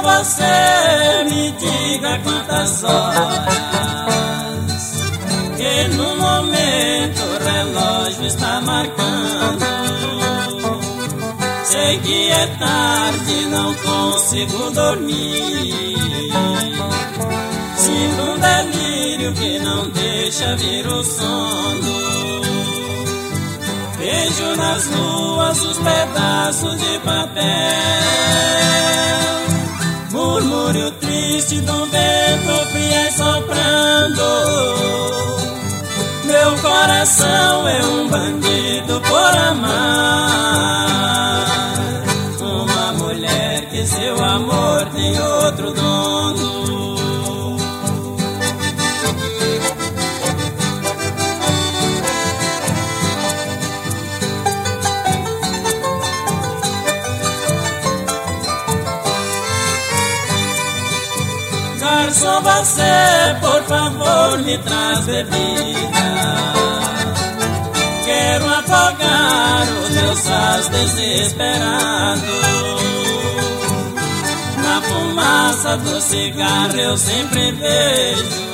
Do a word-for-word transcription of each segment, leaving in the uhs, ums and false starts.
você me diga quantas horas, que no momento o relógio está marcando. Sei que é tarde, não consigo dormir. Sinto um delírio que não deixa vir o sono. Vejo nas ruas os pedaços de papel, murmúrio triste do vento fria soprando. Meu coração é um bandido por amar uma mulher que seu amor tem outro dono. Garçom, você, por favor, me traz bebida. Quero afogar os meus sós desesperados. Na fumaça do cigarro eu sempre vejo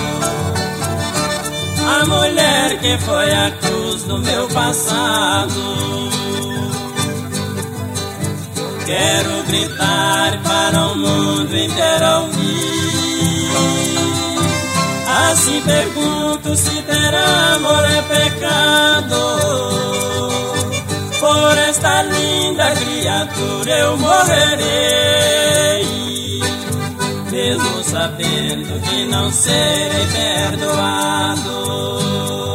a mulher que foi a cruz do meu passado. Quero gritar para o mundo inteiro ouvir. Assim pergunto se ter amor é pecado. Por esta linda criatura eu morrerei, mesmo sabendo que não serei perdoado.